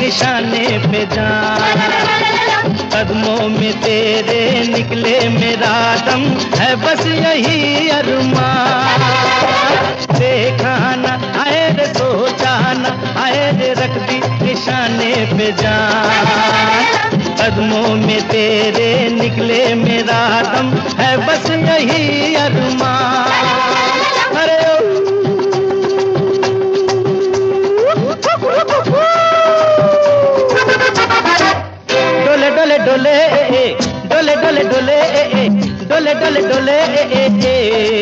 निशाने पे जान। कदमों में तेरे निकले मेरा दम, है बस यही अरमान। देखा न आए रे सोचा न आए रे रख दी निशाने पे जान। कदमों में तेरे निकले मेरा दम, है बस यही अरमान। अरे डोले डोले डोले डोले डोले डोले डोले डोले डोले।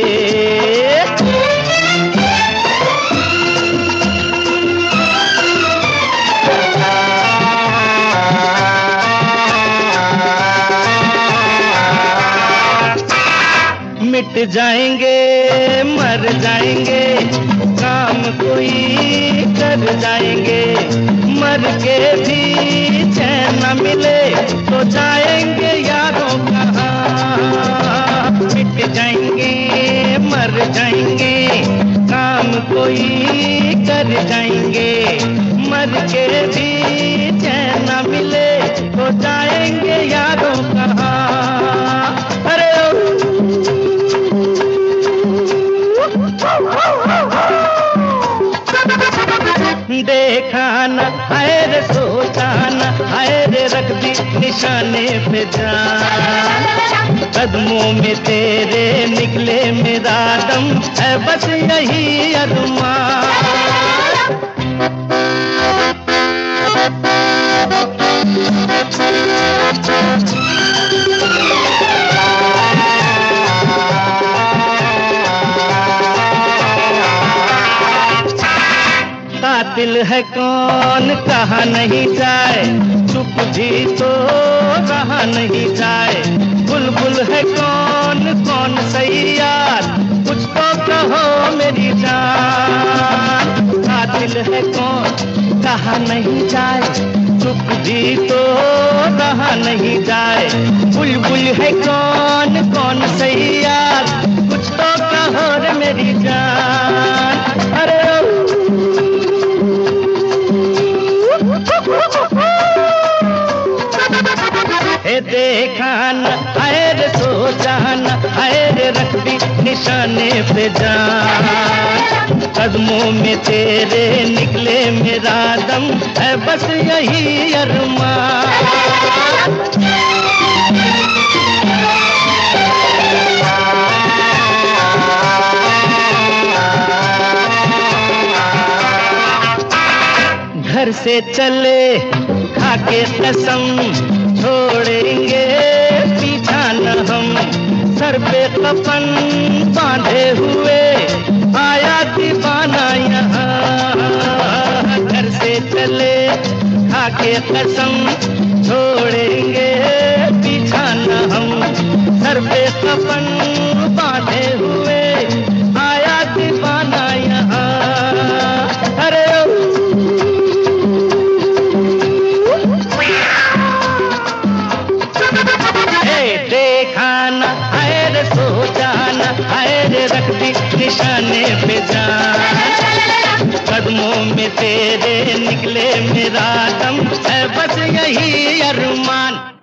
मिट जाएंगे मर जाएंगे, काम कोई कर जाएंगे। मर के भी चैन न मिले तो जाएंगे यारों कहाँ। मिट जाएंगे मर जाएंगे, काम कोई कर जाएंगे। मर के भी चैन न मिले तो जाएंगे यारों कहाँ। अरे देखा न आए रे सोचा न आए रे रख दी निशाने पे जान। कदमों में तेरे निकले मेरा दम, है बस यही अरमान। कातिल है कौन कहा नहीं जाए, चुप भी तो रहा नहीं जाए। बुलबुल है कौन कौन सही यार, कुछ तो कहो मेरी जान। कातिल है कौन कहा नहीं जाए, चुप भी तो रहा नहीं जाए। बुलबुल है कौन कौन सही यार, कुछ तो कहो रे मेरी जान। अरे देखा न आए रे सोचा न आए रे रख दी निशाने पे जान। कदमों में तेरे निकले मेरा दम, है बस यही अरमान। घर से चले खाके कसम, छोड़ेंगे पीछा न हम। सर पे कफन बांधे हुए आया दीवाना यहाँ। घर से चले खाके कसम, छोड़ेंगे पीछा न हम। सर पे कफन बांधे हुए आया दीवाना यहाँ। अरे देखा न आए रे सोचा न आए रे रख दी निशाने पे जान। कदमों में तेरे निकले मेरा दम, है बस यही अरमान।